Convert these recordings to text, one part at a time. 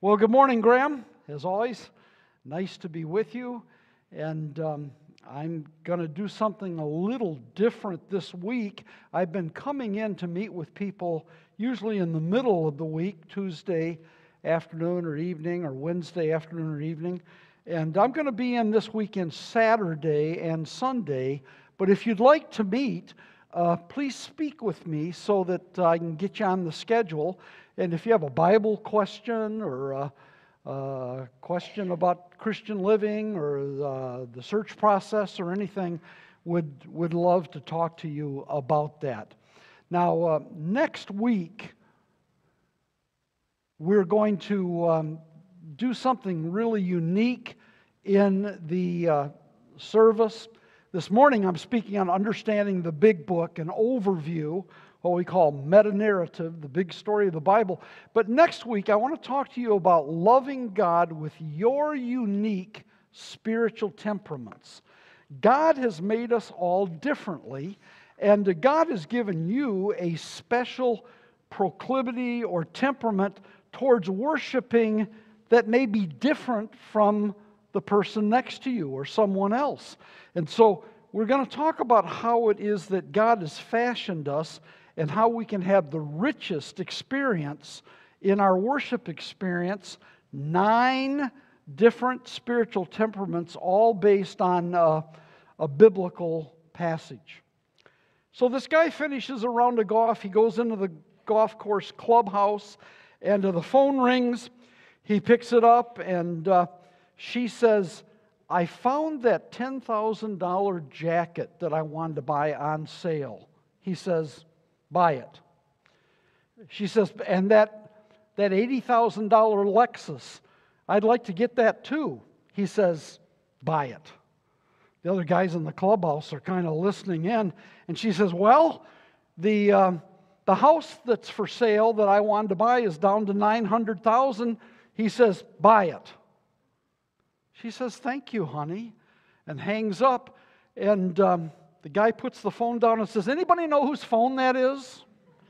Well, good morning, Graham. As always, nice to be with you. And I'm going to do something a little different this week. I've been coming in to meet with people usually in the middle of the week, Tuesday afternoon or evening, or Wednesday afternoon or evening. And I'm going to be in this weekend Saturday and Sunday. But if you'd like to meet, please speak with me so that I can get you on the schedule. And if you have a Bible question or a question about Christian living or the search process or anything, would love to talk to you about that. Now, next week, we're going to do something really unique in the service. This morning, I'm speaking on understanding the big book, an overview, what we call meta-narrative, the big story of the Bible. But next week, I want to talk to you about loving God with your unique spiritual temperaments. God has made us all differently, and God has given you a special proclivity or temperament towards worshiping that may be different from the person next to you or someone else. And so we're going to talk about how it is that God has fashioned us and how we can have the richest experience in our worship experience. 9 different spiritual temperaments, all based on a biblical passage. So this guy finishes a round of golf. He goes into the golf course clubhouse, and the phone rings. He picks it up, and she says, "I found that $10,000 jacket that I wanted to buy on sale." He says, "Buy it." She says, "And that $80,000 Lexus, I'd like to get that too." He says, "Buy it." The other guys in the clubhouse are kind of listening in, and she says, "Well, the house that's for sale that I wanted to buy is down to $900,000. He says, "Buy it." She says, "Thank you, honey," and hangs up. And the guy puts the phone down and says, "Anybody know whose phone that is?"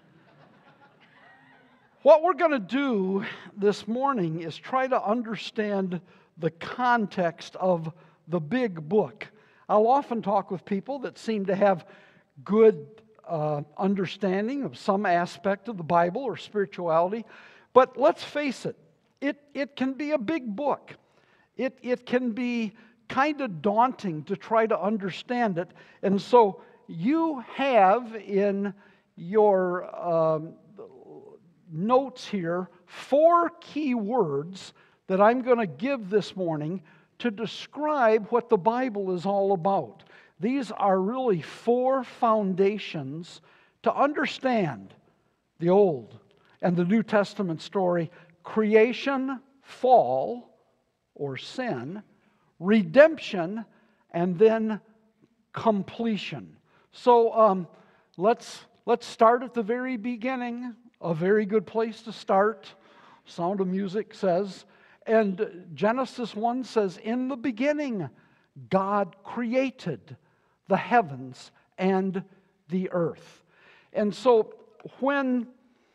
What we're going to do this morning is try to understand the context of the big book. I'll often talk with people that seem to have good understanding of some aspect of the Bible or spirituality, but let's face it, it can be a big book. It can be kind of daunting to try to understand it. And so you have in your notes here 4 key words that I'm going to give this morning to describe what the Bible is all about. These are really 4 foundations to understand the Old and the New Testament story: creation, fall, or sin, redemption, and then completion. So let's start at the very beginning. A very good place to start. Sound of Music says. And Genesis 1 says, "In the beginning, God created the heavens and the earth." And so when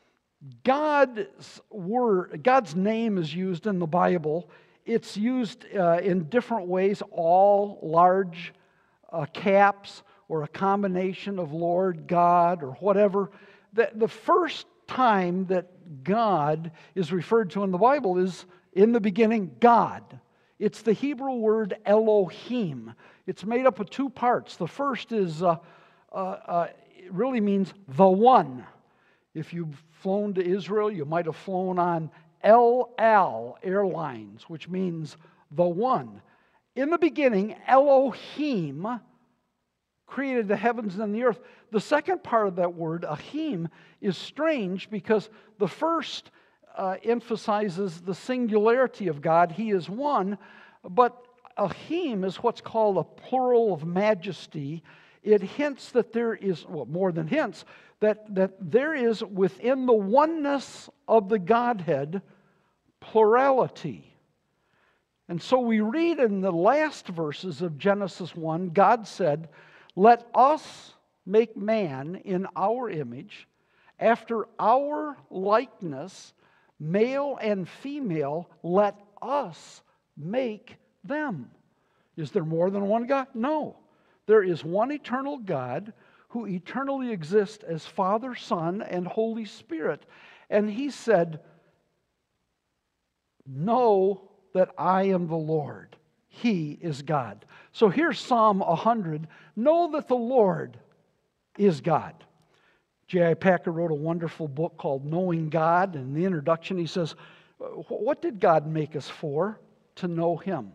God's name is used in the Bible, it's used in different ways, all large caps, or a combination of Lord, God, or whatever. The first time that God is referred to in the Bible is in the beginning, God. It's the Hebrew word Elohim. It's made up of 2 parts. The first is it really means the one. If you've flown to Israel, you might have flown on El Al Airlines, which means the one. In the beginning, Elohim created the heavens and the earth. The second part of that word, Ahim, is strange because the first emphasizes the singularity of God. He is one. But Ahim is what's called a plural of majesty. It hints that there is, well, more than hints, that there is within the oneness of the Godhead plurality. And so we read in the last verses of Genesis 1, God said, "Let us make man in our image, after our likeness, Male and female, let us make them. Is there more than one God? No. There is one eternal God who eternally exists as Father, Son, and Holy Spirit. And He said, know that I am the Lord. He is God. So here's Psalm 100. Know that the Lord is God. J.I. Packer wrote a wonderful book called Knowing God. In the introduction, he says, what did God make us for? To know Him.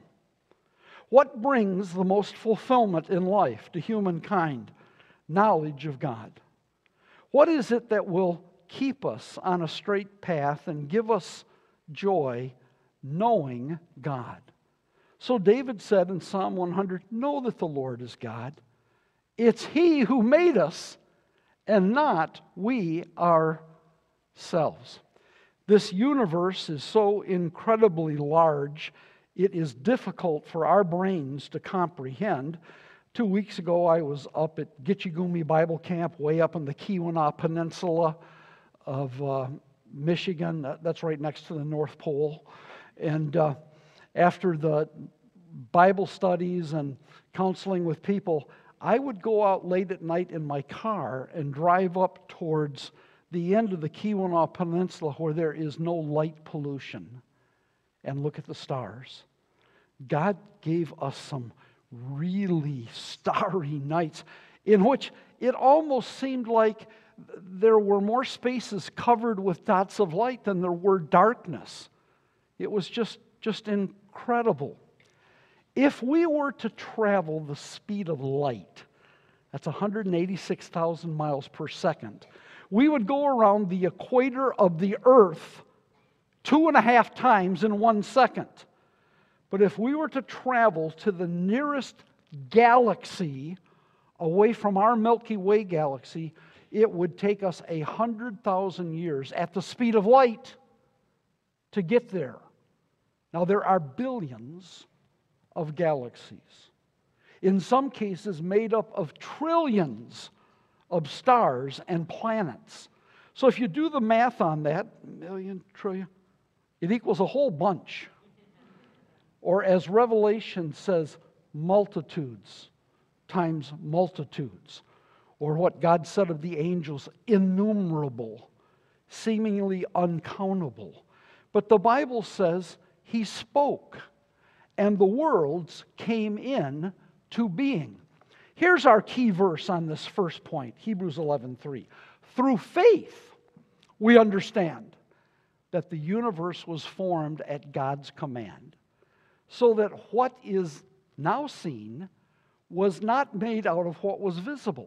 What brings the most fulfillment in life to humankind? Knowledge of God. What is it that will keep us on a straight path and give us joy? Knowing God. So David said in Psalm 100, know that the Lord is God. It's He who made us, and not we ourselves. This universe is so incredibly large, it is difficult for our brains to comprehend. 2 weeks ago, I was up at Gitchigumi Bible Camp, way up in the Keweenaw Peninsula of Michigan. That's right next to the North Pole. And after the Bible studies and counseling with people, I would go out late at night in my car and drive up towards the end of the Keweenaw Peninsula where there is no light pollution and look at the stars. God gave us some really starry nights in which it almost seemed like there were more spaces covered with dots of light than there were darkness. It was just incredible. If we were to travel the speed of light, that's 186,000 miles per second, we would go around the equator of the Earth 2.5 times in 1 second. But if we were to travel to the nearest galaxy away from our Milky Way galaxy, it would take us 100,000 years at the speed of light to get there. Now, there are billions of galaxies, in some cases made up of trillions of stars and planets. So if you do the math on that, million, trillion, it equals a whole bunch. Or as Revelation says, multitudes times multitudes. Or what God said of the angels, innumerable, seemingly uncountable. But the Bible says He spoke, and the worlds came in to being. Here's our key verse on this first point, Hebrews 11:3. Through faith, we understand that the universe was formed at God's command, so that what is now seen was not made out of what was visible.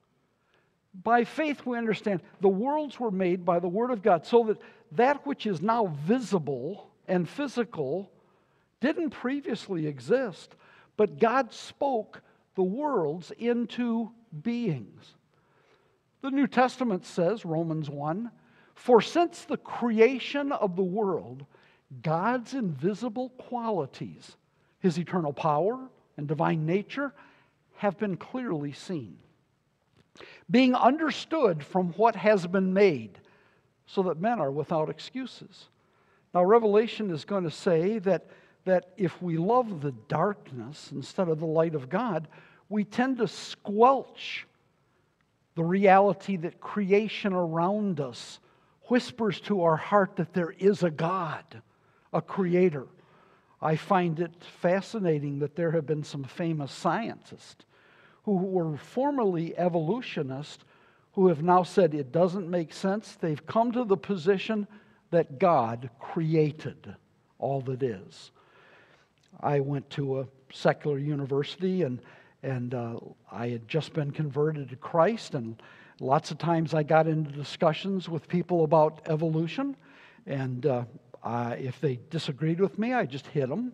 By faith, we understand the worlds were made by the Word of God, so that that which is now visible and physical didn't previously exist, but God spoke the worlds into beings. The New Testament says, Romans 1, for since the creation of the world, God's invisible qualities, His eternal power and divine nature, have been clearly seen, being understood from what has been made, so that men are without excuses. Now, Revelation is going to say that if we love the darkness instead of the light of God, we tend to squelch the reality that creation around us whispers to our heart that there is a God, a creator. I find it fascinating that there have been some famous scientists who were formerly evolutionists who have now said it doesn't make sense. They've come to the position that God created all that is. I went to a secular university and I had just been converted to Christ, and lots of times I got into discussions with people about evolution, and if they disagreed with me, I just hit them.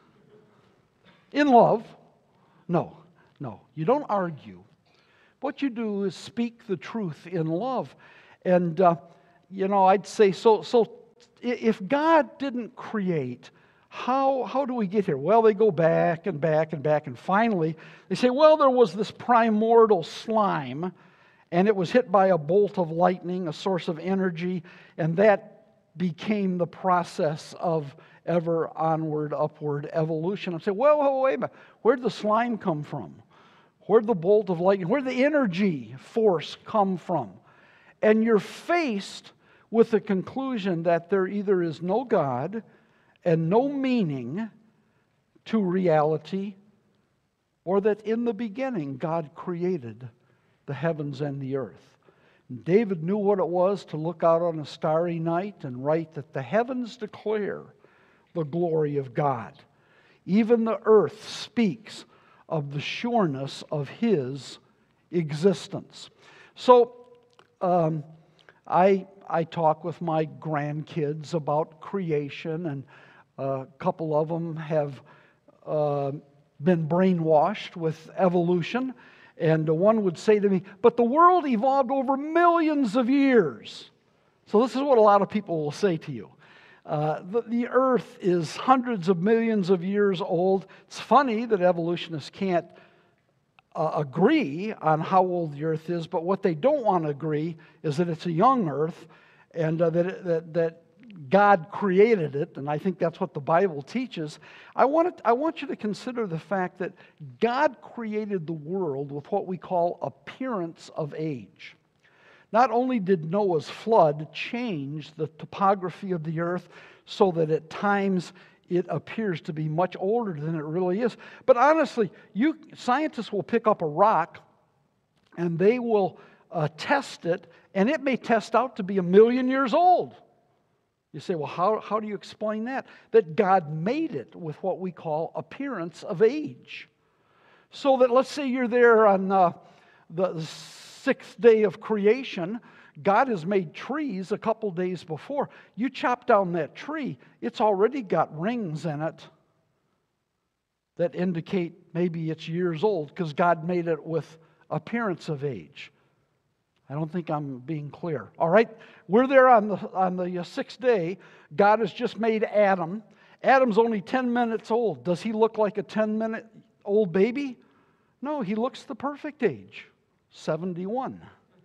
In love. No, you don't argue. What you do is speak the truth in love. And, I'd say, so if God didn't create, how do we get here? Well, they go back and back and back, and finally they say, well, there was this primordial slime, and it was hit by a bolt of lightning, a source of energy, and that became the process of ever onward, upward evolution. I'm saying, well, wait a minute. Where'd the slime come from? Where'd the bolt of lightning, where'd the energy force come from? And you're faced with the conclusion that there either is no God and no meaning to reality, or that in the beginning God created the heavens and the earth. And David knew what it was to look out on a starry night and write that the heavens declare the glory of God. Even the earth speaks of the sureness of His existence. So I talk with my grandkids about creation, and a couple of them have been brainwashed with evolution. And one would say to me, but the world evolved over millions of years. So this is what a lot of people will say to you. The earth is hundreds of millions of years old. It's funny that evolutionists can't agree on how old the earth is, but what they don't want to agree is that it's a young earth, and that God created it, and I think that's what the Bible teaches. I want you to consider the fact that God created the world with what we call appearance of age. Not only did Noah's flood change the topography of the earth so that at times it appears to be much older than it really is, but honestly, scientists will pick up a rock and they will test it, and it may test out to be 1,000,000 years old. You say, well, how do you explain that? That God made it with what we call appearance of age. So that, let's say you're there on the sixth day of creation. God has made trees a couple days before. You chop down that tree, it's already got rings in it that indicate maybe it's years old, because God made it with appearance of age. I don't think I'm being clear. All right, we're there on the sixth day. God has just made Adam. Adam's only 10 minutes old. Does he look like a 10-minute-old baby? No, he looks the perfect age, 71.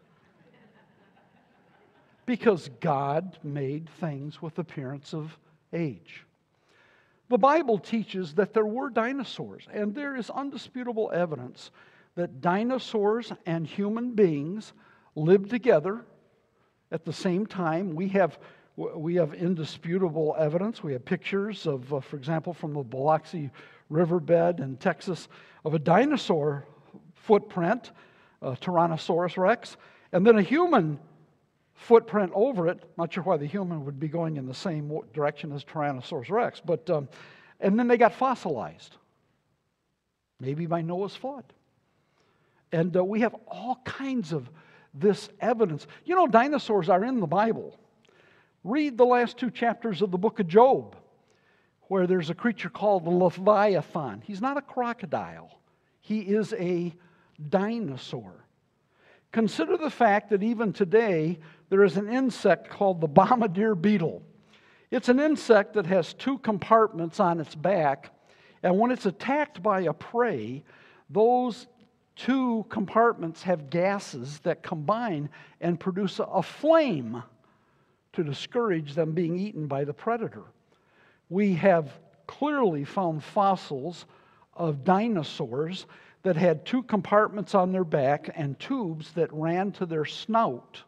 Because God made things with appearance of age. The Bible teaches that there were dinosaurs, and there is undisputable evidence that dinosaurs and human beings lived together at the same time. We have indisputable evidence. We have pictures of, for example, from the Biloxi riverbed in Texas, of a dinosaur footprint, Tyrannosaurus rex, and then a human footprint over it. Not sure why the human would be going in the same direction as Tyrannosaurus rex, but and then they got fossilized, maybe by Noah's flood. And we have all kinds of this evidence. You know, dinosaurs are in the Bible. Read the last 2 chapters of the book of Job, where there's a creature called the Leviathan. He's not a crocodile. He is a dinosaur. Consider the fact that even today there is an insect called the bombardier beetle. It's an insect that has 2 compartments on its back, and when it's attacked by a prey, those 2 compartments have gases that combine and produce a flame to discourage them being eaten by the predator. We have clearly found fossils of dinosaurs that had 2 compartments on their back and tubes that ran to their snout,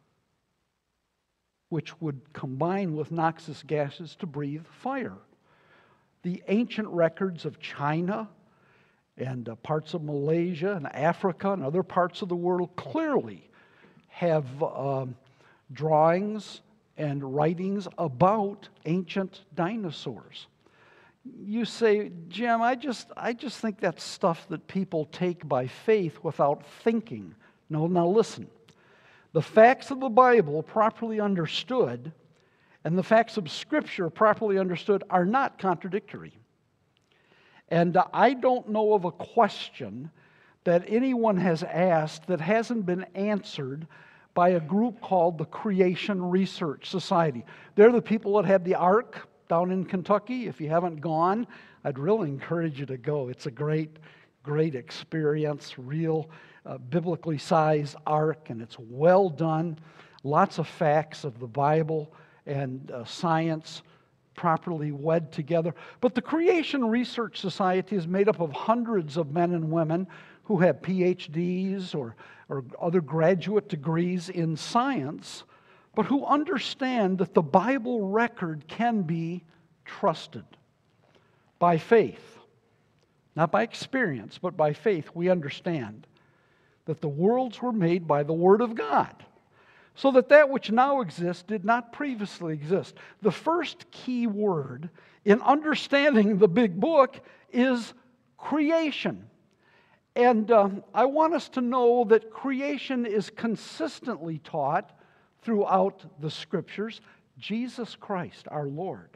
which would combine with noxious gases to breathe fire. The ancient records of China and parts of Malaysia and Africa and other parts of the world clearly have drawings and writings about ancient dinosaurs. You say, Jim, I just think that's stuff that people take by faith without thinking. No, now listen. The facts of the Bible properly understood and the facts of Scripture properly understood are not contradictory. And I don't know of a question that anyone has asked that hasn't been answered by a group called the Creation Research Society. They're the people that had the Ark down in Kentucky. If you haven't gone, I'd really encourage you to go. It's a great, great experience, real biblically sized Ark, and it's well done. Lots of facts of the Bible, and science properly wed together. But the Creation Research Society is made up of hundreds of men and women who have PhDs or other graduate degrees in science, but who understand that the Bible record can be trusted by faith. Not by experience, but by faith. We understand that the worlds were made by the Word of God, so that that which now exists did not previously exist. The first key word in understanding the big book is creation. And I want us to know that creation is consistently taught throughout the Scriptures. Jesus Christ, our Lord,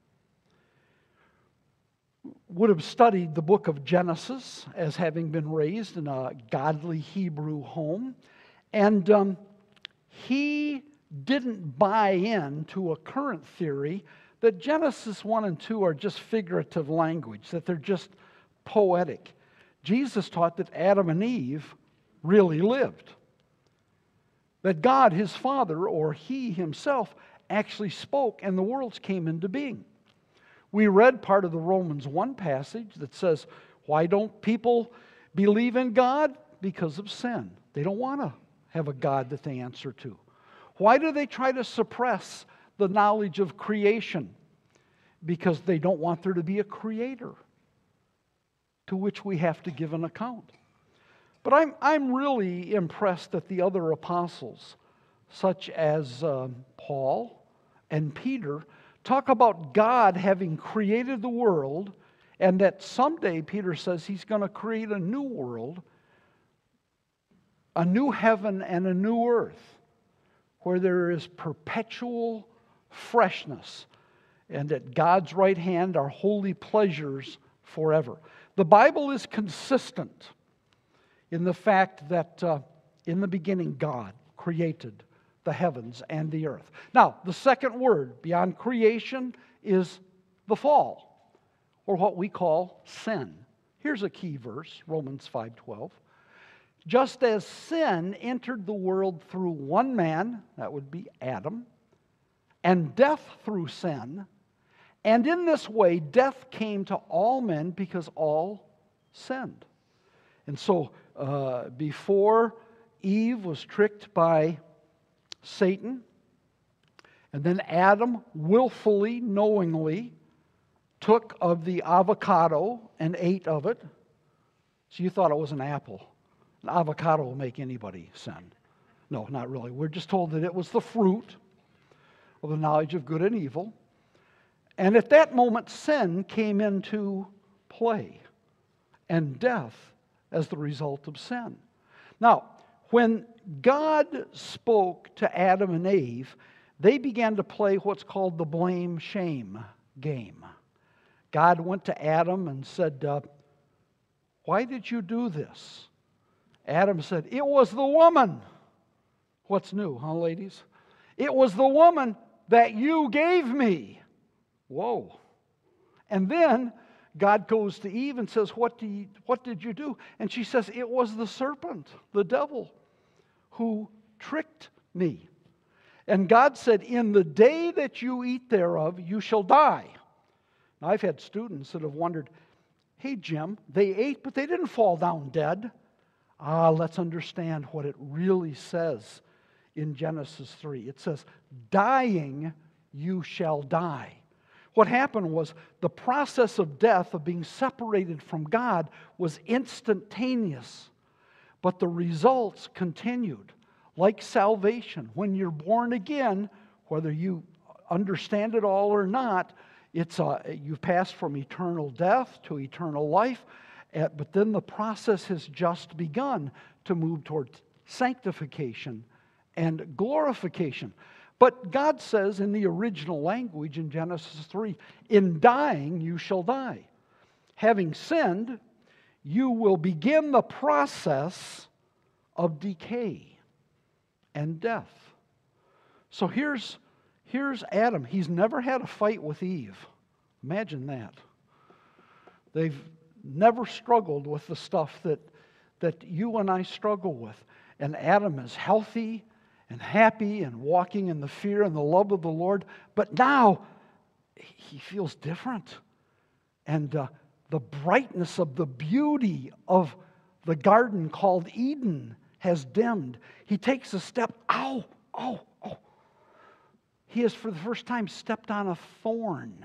would have studied the book of Genesis as having been raised in a godly Hebrew home. And he didn't buy into a current theory that Genesis 1 and 2 are just figurative language, that they're just poetic. Jesus taught that Adam and Eve really lived. That God, his Father, or he himself, actually spoke and the worlds came into being. We read part of the Romans 1 passage that says, why don't people believe in God? Because of sin. They don't want to have a God that they answer to. Why do they try to suppress the knowledge of creation? Because they don't want there to be a creator to which we have to give an account. But I'm really impressed that the other apostles, such as Paul and Peter, talk about God having created the world, and that someday, Peter says, he's going to create a new world, a new heaven and a new earth, where there is perpetual freshness, and at God's right hand are holy pleasures forever. The Bible is consistent in the fact that in the beginning God created the heavens and the earth. Now, the second word beyond creation is the fall, or what we call sin. Here's a key verse, Romans 5:12. Just as sin entered the world through one man, that would be Adam, and death through sin, and in this way death came to all men because all sinned. And so before Eve was tricked by Satan, and then Adam willfully, knowingly took of the avocado and ate of it. So you thought it was an apple. An avocado will make anybody sin. No, not really. We're just told that it was the fruit of the knowledge of good and evil. And at that moment, sin came into play, and death as the result of sin. Now, when God spoke to Adam and Eve, they began to play what's called the blame-shame game. God went to Adam and said, why did you do this? Adam said, it was the woman. What's new, huh, ladies? It was the woman that you gave me. Whoa. And then God goes to Eve and says, what did you do? And she says, it was the serpent, the devil, who tricked me. And God said, in the day that you eat thereof, you shall die. Now, I've had students that have wondered, hey, Jim, they ate, but they didn't fall down dead. Let's understand what it really says in Genesis 3. It says, dying, you shall die. What happened was the process of death, of being separated from God, was instantaneous. But the results continued. Like salvation, when you're born again, whether you understand it all or not, you've passed from eternal death to eternal life. But then the process has just begun to move toward sanctification and glorification. But God says in the original language in Genesis 3, in dying you shall die. Having sinned, you will begin the process of decay and death. So here's Adam. He's never had a fight with Eve. Imagine that. They've never struggled with the stuff that you and I struggle with. And Adam is healthy and happy and walking in the fear and the love of the Lord. But now he feels different. And the brightness of the beauty of the garden called Eden has dimmed. He takes a step. Ow, ow, ow. He has for the first time stepped on a thorn.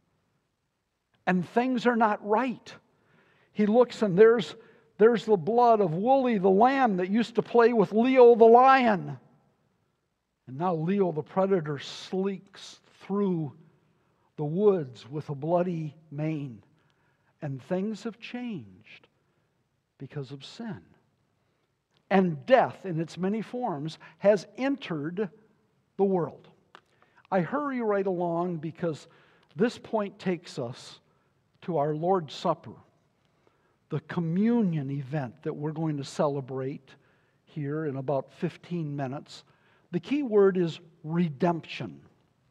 And things are not right. He looks and there's the blood of Wooly the lamb that used to play with Leo the lion. And now Leo the predator sleeks through the woods with a bloody mane. And things have changed because of sin. And death in its many forms has entered the world. I hurry right along because this point takes us to our Lord's Supper, the communion event that we're going to celebrate here in about 15 minutes. The key word is redemption.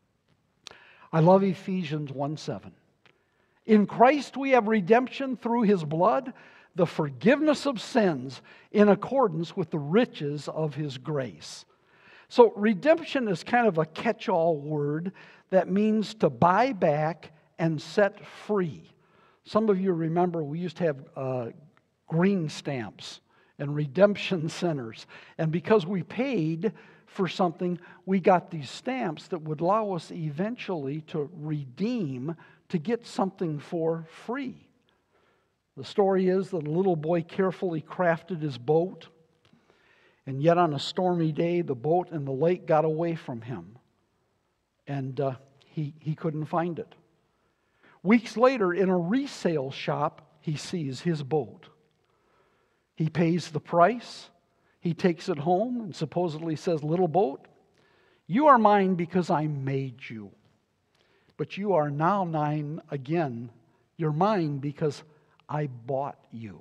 I love Ephesians 1:7. In Christ we have redemption through His blood, the forgiveness of sins in accordance with the riches of His grace. So redemption is kind of a catch-all word that means to buy back and set free. Some of you remember we used to have green stamps and redemption centers. And because we paid for something, we got these stamps that would allow us eventually to redeem, to get something for free. The story is that a little boy carefully crafted his boat, and yet on a stormy day, the boat and the lake got away from him, and he couldn't find it. Weeks later, in a resale shop, he sees his boat. He pays the price. He takes it home and supposedly says, "Little boat, you are mine because I made you. But you are now mine again. You're mine because I bought you."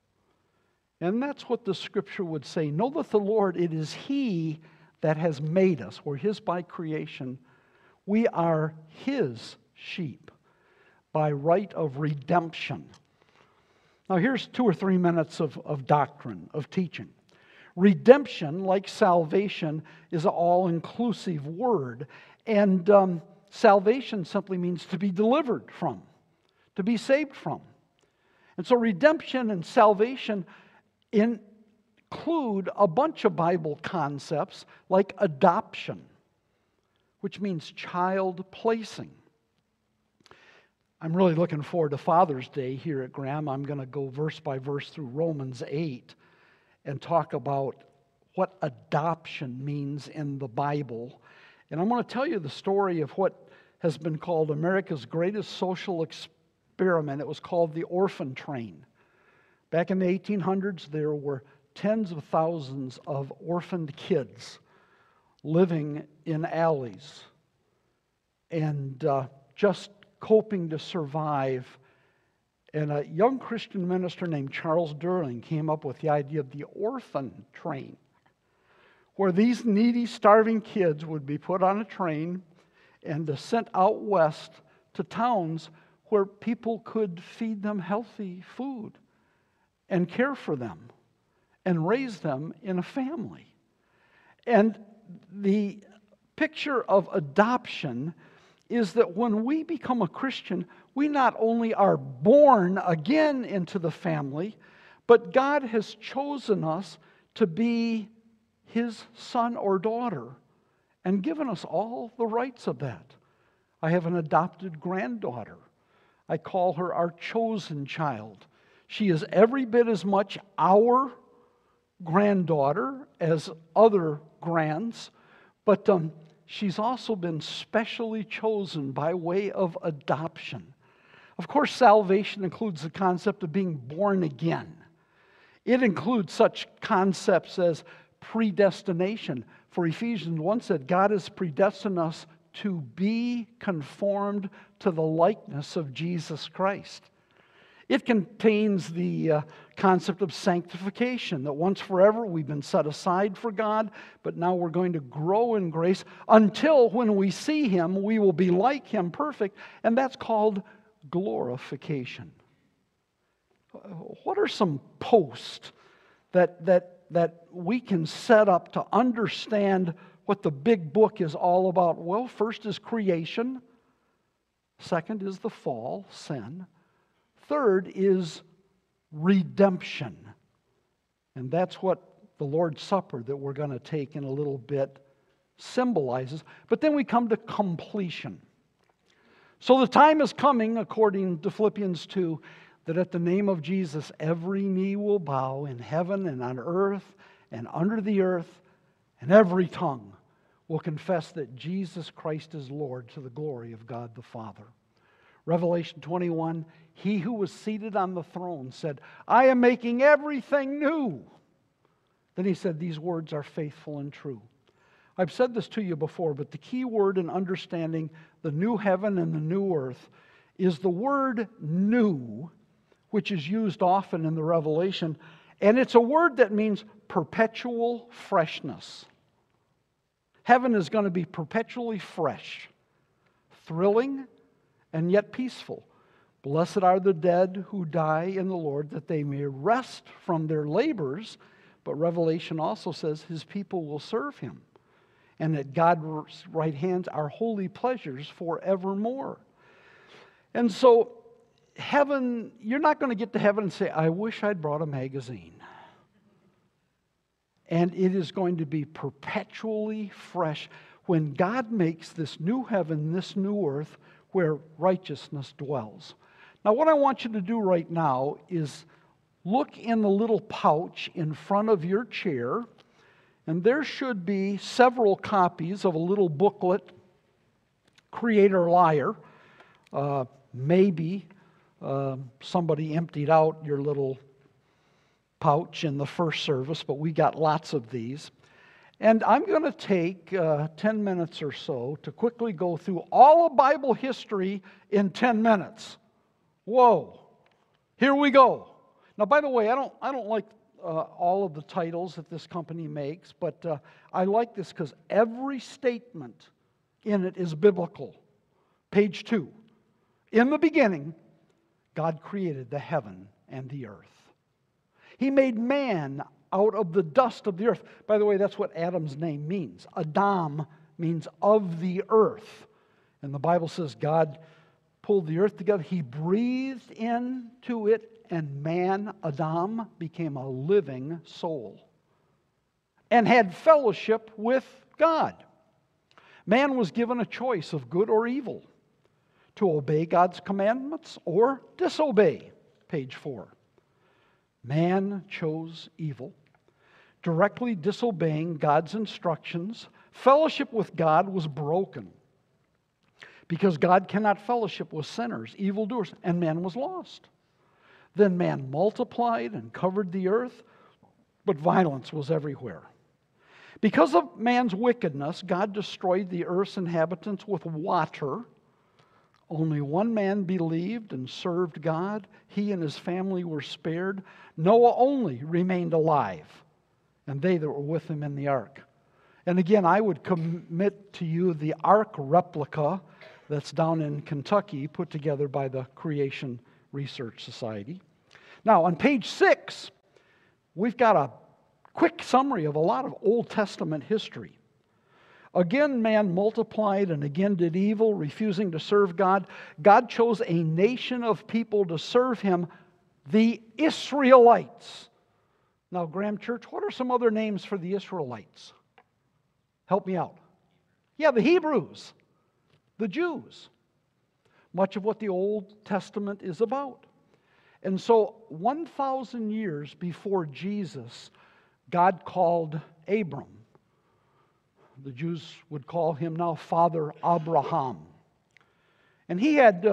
And that's what the Scripture would say. Know that the Lord, it is He that has made us. We're His by creation. We are His sheep by right of redemption. Now here's 2 or 3 minutes of doctrine, of teaching. Redemption, like salvation, is an all-inclusive word. And salvation simply means to be delivered from, to be saved from. And so redemption and salvation include a bunch of Bible concepts like adoption, which means child placing. I'm really looking forward to Father's Day here at Graham. I'm going to go verse by verse through Romans 8 and talk about what adoption means in the Bible. And I'm going to tell you the story of what has been called America's greatest social experiment. It was called the orphan train. Back in the 1800s, there were tens of thousands of orphaned kids living in alleys and just coping to survive. And a young Christian minister named Charles Durling came up with the idea of the orphan train, where these needy, starving kids would be put on a train and sent out west to towns where people could feed them healthy food and care for them and raise them in a family. And the picture of adoption is that when we become a Christian, we not only are born again into the family, but God has chosen us to be His son or daughter and given us all the rights of that. I have an adopted granddaughter. I call her our chosen child. She is every bit as much our granddaughter as other grands, but she's also been specially chosen by way of adoption. Of course, salvation includes the concept of being born again. It includes such concepts as predestination. For Ephesians 1 said, God has predestined us to be conformed to the likeness of Jesus Christ. It contains the concept of sanctification, that once forever we've been set aside for God, but now we're going to grow in grace until when we see Him, we will be like Him, perfect, and that's called glorification. What are some posts that that we can set up to understand what the big book is all about? Well, first is creation. Second is the fall, sin. Third is redemption. And that's what the Lord's Supper that we're going to take in a little bit symbolizes. But then we come to completion. So the time is coming, according to Philippians 2, that at the name of Jesus, every knee will bow in heaven and on earth and under the earth, and every tongue will confess that Jesus Christ is Lord, to the glory of God the Father. Revelation 21, he who was seated on the throne said, I am making everything new. Then he said, these words are faithful and true. I've said this to you before, but the key word in understanding the new heaven and the new earth is the word new, which is used often in the Revelation, and it's a word that means perpetual freshness. Heaven is going to be perpetually fresh, thrilling, and yet peaceful. Blessed are the dead who die in the Lord, that they may rest from their labors. But Revelation also says his people will serve him, and at God's right hand are holy pleasures forevermore. And so heaven, you're not going to get to heaven and say, I wish I'd brought a magazine. And it is going to be perpetually fresh when God makes this new heaven, this new earth, where righteousness dwells. Now, what I want you to do right now is look in the little pouch in front of your chair, and there should be several copies of a little booklet, Creator Liar. Maybe somebody emptied out your little pouch in the first service, but we got lots of these. And I'm going to take 10 minutes or so to quickly go through all of Bible history in 10 minutes. Whoa, here we go. Now, by the way, I don't like all of the titles that this company makes, but I like this because every statement in it is biblical. Page 2. In the beginning, God created the heaven and the earth. He made man out of the dust of the earth. By the way, that's what Adam's name means. Adam means of the earth. And the Bible says God pulled the earth together. He breathed into it, and man, Adam, became a living soul and had fellowship with God. Man was given a choice of good or evil, to obey God's commandments or disobey. Page 4. Man chose evil, directly disobeying God's instructions. Fellowship with God was broken because God cannot fellowship with sinners, evildoers, and man was lost. Then man multiplied and covered the earth, but violence was everywhere. Because of man's wickedness, God destroyed the earth's inhabitants with water. Only one man believed and served God. He and his family were spared. Noah only remained alive, and they that were with him in the ark. And again, I would commit to you the ark replica that's down in Kentucky, put together by the Creation Research Society. Now, on page 6, we've got a quick summary of a lot of Old Testament history. Again, man multiplied and again did evil, refusing to serve God. God chose a nation of people to serve him, the Israelites. Now, Graham Church, what are some other names for the Israelites? Help me out. Yeah, the Hebrews, the Jews. Much of what the Old Testament is about. And so, 1,000 years before Jesus, God called Abram. The Jews would call him now Father Abraham. And he had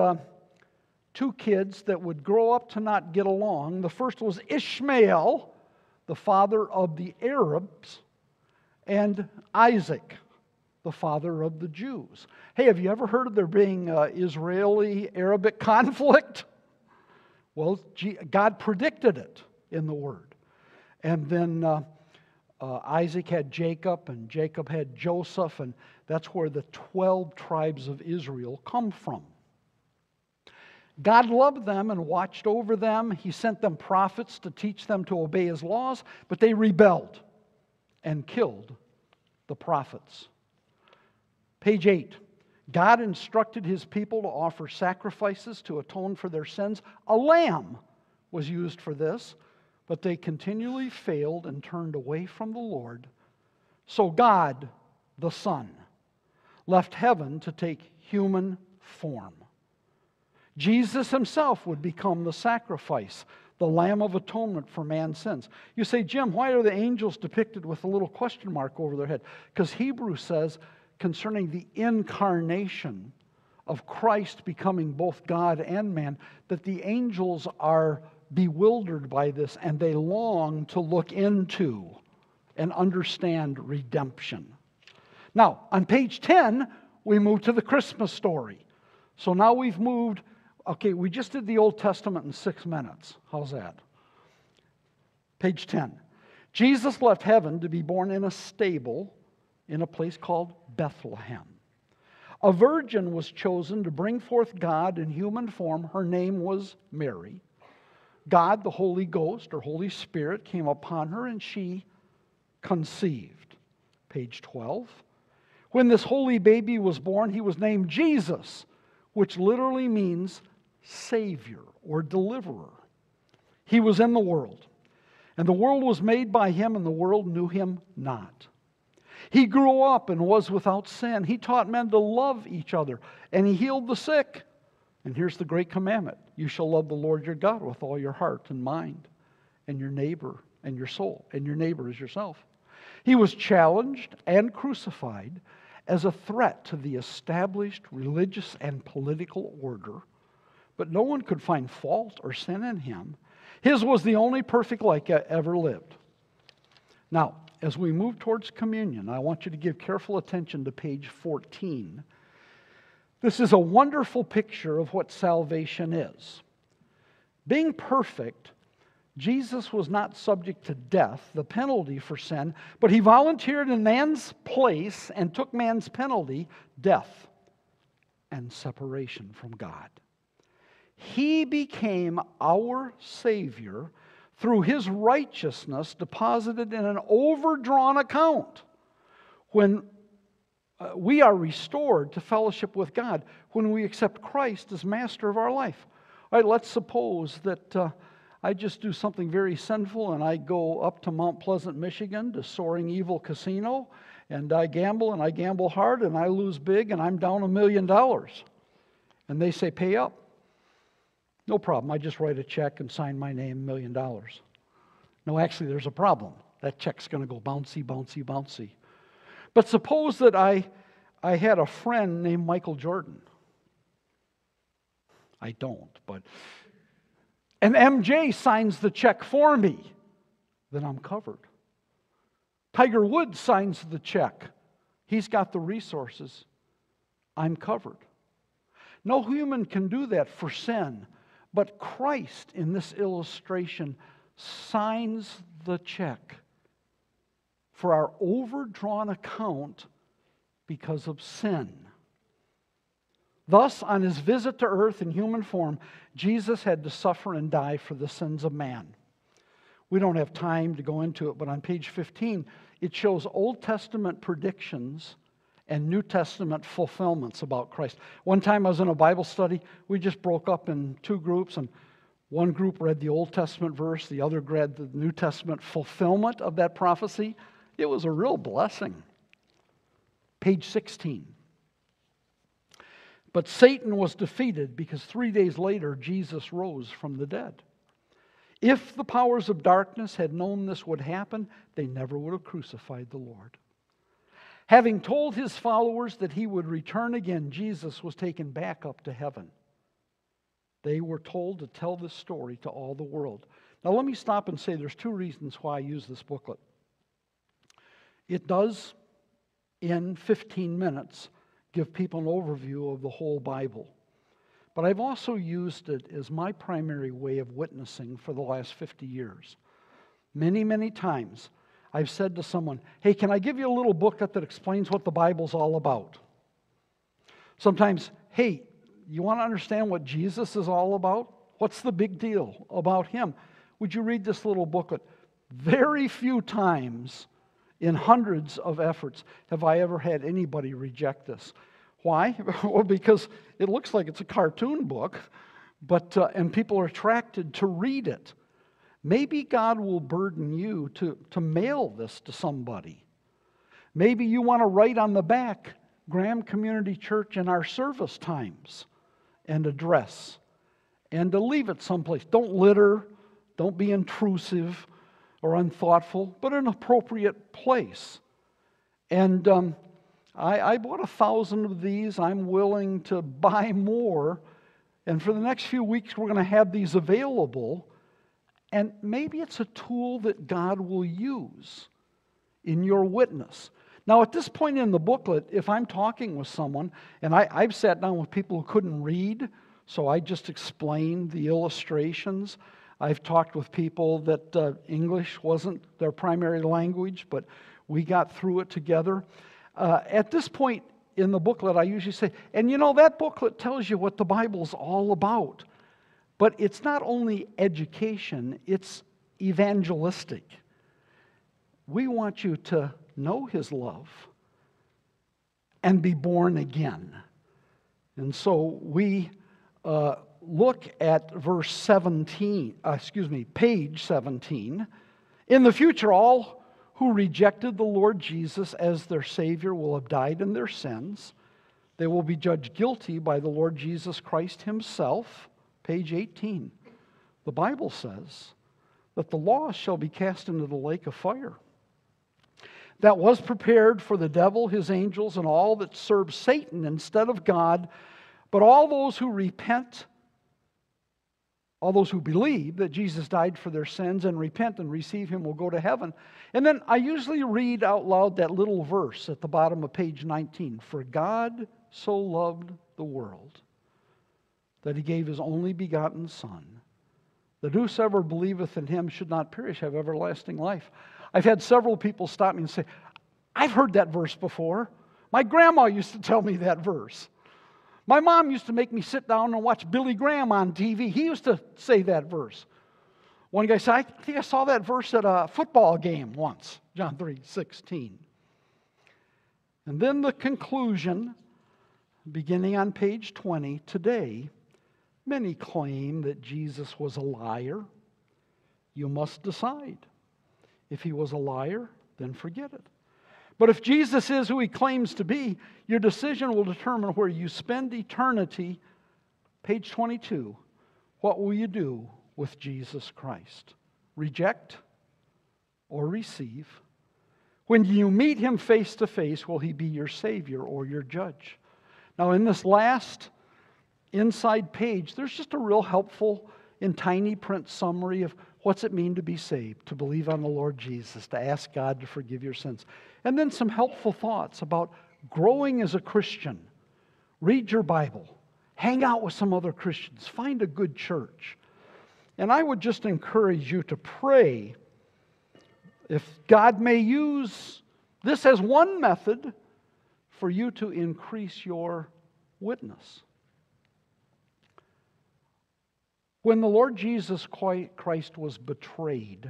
2 kids that would grow up to not get along. The first was Ishmael, the father of the Arabs, and Isaac, the father of the Jews. Hey, have you ever heard of there being Israeli-Arabic conflict? Well, God predicted it in the Word. And then Isaac had Jacob, and Jacob had Joseph, and that's where the 12 tribes of Israel come from. God loved them and watched over them. He sent them prophets to teach them to obey His laws, but they rebelled and killed the prophets. Page 8. God instructed His people to offer sacrifices to atone for their sins. A lamb was used for this, but they continually failed and turned away from the Lord. So God, the Son, left heaven to take human form. Jesus Himself would become the sacrifice, the Lamb of Atonement for man's sins. You say, Jim, why are the angels depicted with a little question mark over their head? Because Hebrews says, concerning the incarnation of Christ becoming both God and man, that the angels are bewildered by this and they long to look into and understand redemption. Now, on page 10, we move to the Christmas story. So now we've moved, we just did the Old Testament in 6 minutes. How's that? Page 10. Jesus left heaven to be born in a stable in a place called Bethlehem. A virgin was chosen to bring forth God in human form. Her name was Mary. God, the Holy Ghost, or Holy Spirit, came upon her and she conceived. Page 12. When this holy baby was born, He was named Jesus, which literally means Savior or Deliverer. He was in the world, and the world was made by Him, and the world knew Him not. He grew up and was without sin. He taught men to love each other, and He healed the sick. And here's the great commandment: you shall love the Lord your God with all your heart and mind, and your neighbor and your soul, and your neighbor as yourself. He was challenged and crucified as a threat to the established religious and political order, but no one could find fault or sin in Him. His was the only perfect life ever lived. Now, as we move towards communion, I want you to give careful attention to page 14. This is a wonderful picture of what salvation is. Being perfect, Jesus was not subject to death, the penalty for sin, but He volunteered in man's place and took man's penalty, death and separation from God. He became our Savior through His righteousness deposited in an overdrawn account. When we are restored to fellowship with God, when we accept Christ as master of our life. All right, let's suppose that I just do something very sinful and I go up to Mount Pleasant, Michigan to Soaring Evil Casino and I gamble hard and I lose big and I'm down $1 million. And they say, pay up. No problem. I just write a check and sign my name, $1 million. No, actually, there's a problem. That check's going to go bouncy, bouncy, bouncy. But suppose that I had a friend named Michael Jordan. I don't, but... And MJ signs the check for me. Then I'm covered. Tiger Woods signs the check. He's got the resources. I'm covered. No human can do that for sin. But Christ, in this illustration, signs the check for our overdrawn account because of sin. Thus, on His visit to earth in human form, Jesus had to suffer and die for the sins of man. We don't have time to go into it, but on page 15, it shows Old Testament predictions and New Testament fulfillments about Christ. One time I was in a Bible study, we just broke up in 2 groups, and one group read the Old Testament verse, the other read the New Testament fulfillment of that prophecy. It was a real blessing. Page 16. But Satan was defeated because 3 days later Jesus rose from the dead. If the powers of darkness had known this would happen, they never would have crucified the Lord. Having told His followers that He would return again, Jesus was taken back up to heaven. They were told to tell this story to all the world. Now let me stop and say there's 2 reasons why I use this booklet. It does, in 15 minutes, give people an overview of the whole Bible. But I've also used it as my primary way of witnessing for the last 50 years. Many, many times I've said to someone, hey, can I give you a little booklet that explains what the Bible's all about? Sometimes, hey, you want to understand what Jesus is all about? What's the big deal about him? Would you read this little booklet? Very few times in hundreds of efforts have I ever had anybody reject this. Why? Well, because it looks like it's a cartoon book, and people are attracted to read it. Maybe God will burden you to mail this to somebody. Maybe you want to write on the back, Graham Community Church and our service times and address, and to leave it someplace. Don't litter, don't be intrusive or unthoughtful, but an appropriate place. And I bought 1,000 of these. I'm willing to buy more. And for the next few weeks, we're going to have these available. And maybe it's a tool that God will use in your witness. Now, at this point in the booklet, if I'm talking with someone, and I've sat down with people who couldn't read, so I just explained the illustrations. I've talked with people that English wasn't their primary language, but we got through it together. At this point in the booklet, I usually say, and you know, that booklet tells you what the Bible's all about. But it's not only education, it's evangelistic. We want you to know His love and be born again. And so we look at page 17. In the future, all who rejected the Lord Jesus as their Savior will have died in their sins. They will be judged guilty by the Lord Jesus Christ Himself. Page 18. The Bible says that the lost shall be cast into the lake of fire. That was prepared for the devil, his angels, and all that serve Satan instead of God. But all those who repent, all those who believe that Jesus died for their sins and repent and receive Him will go to heaven. And then I usually read out loud that little verse at the bottom of page 19. For God so loved the world that He gave His only begotten Son, that whosoever believeth in Him should not perish, have everlasting life. I've had several people stop me and say, I've heard that verse before. My grandma used to tell me that verse. My mom used to make me sit down and watch Billy Graham on TV. He used to say that verse. One guy said, I think I saw that verse at a football game once, John 3:16. And then the conclusion, beginning on page 20, today, many claim that Jesus was a liar. You must decide. If He was a liar, then forget it. But if Jesus is who He claims to be, your decision will determine where you spend eternity. Page 22. What will you do with Jesus Christ? Reject or receive? When you meet Him face to face, will He be your Savior or your judge? Now, in this last inside page, there's just a real helpful, in tiny print summary of what's it mean to be saved, to believe on the Lord Jesus, to ask God to forgive your sins. And then some helpful thoughts about growing as a Christian. Read your Bible. Hang out with some other Christians. Find a good church. And I would just encourage you to pray if God may use this as one method for you to increase your witness. When the Lord Jesus Christ was betrayed,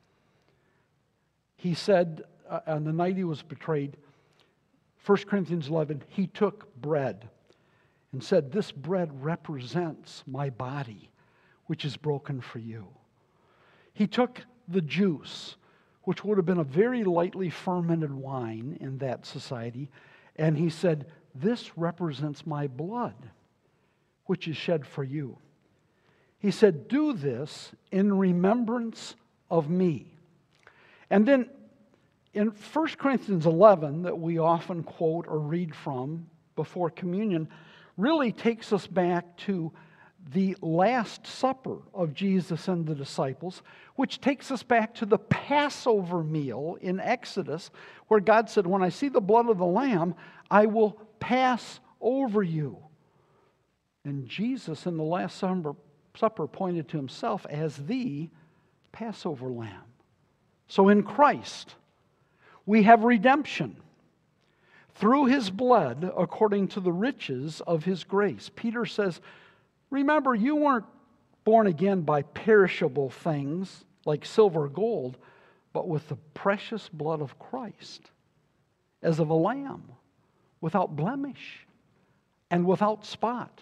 He said, on the night He was betrayed, 1 Corinthians 11, He took bread and said, this bread represents my body, which is broken for you. He took the juice, which would have been a very lightly fermented wine in that society, and He said, this represents my blood, which is shed for you. He said, do this in remembrance of me. And then in 1 Corinthians 11, that we often quote or read from before communion, really takes us back to the Last Supper of Jesus and the disciples, which takes us back to the Passover meal in Exodus, where God said, when I see the blood of the Lamb, I will pass over you. And Jesus in the Last Supper pointed to Himself as the Passover Lamb. So in Christ, we have redemption. through his blood according to the riches of his grace. Peter says, remember, you weren't born again by perishable things like silver or gold, but with the precious blood of Christ, as of a lamb, without blemish and without spot.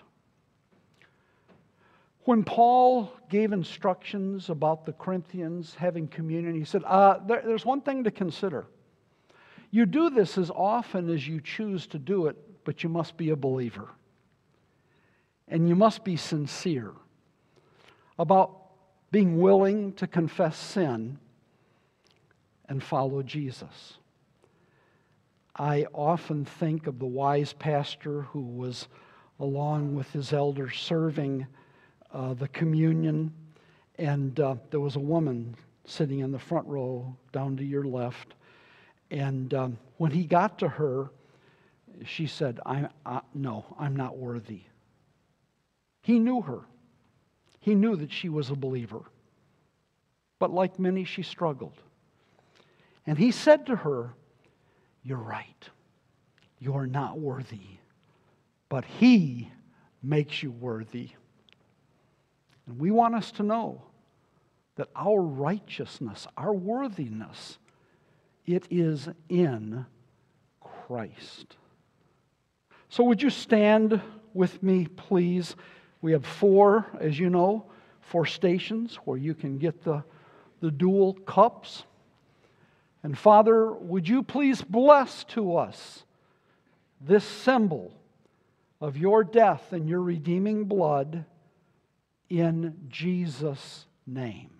When Paul gave instructions about the Corinthians having communion, he said, there's one thing to consider. You do this as often as you choose to do it, but you must be a believer. And you must be sincere about being willing to confess sin and follow Jesus. I often think of the wise pastor who was, along with his elders, serving the communion, and there was a woman sitting in the front row down to your left, and when he got to her, she said, no, I'm not worthy. He knew her. He knew that she was a believer. But like many, she struggled. And he said to her, you're right. You're not worthy. But He makes you worthy. And we want us to know that our righteousness, our worthiness, it is in Christ. So would you stand with me, please? We have four, as you know, 4 stations where you can get the dual cups. And Father, would you please bless to us this symbol of your death and your redeeming blood in Jesus' name.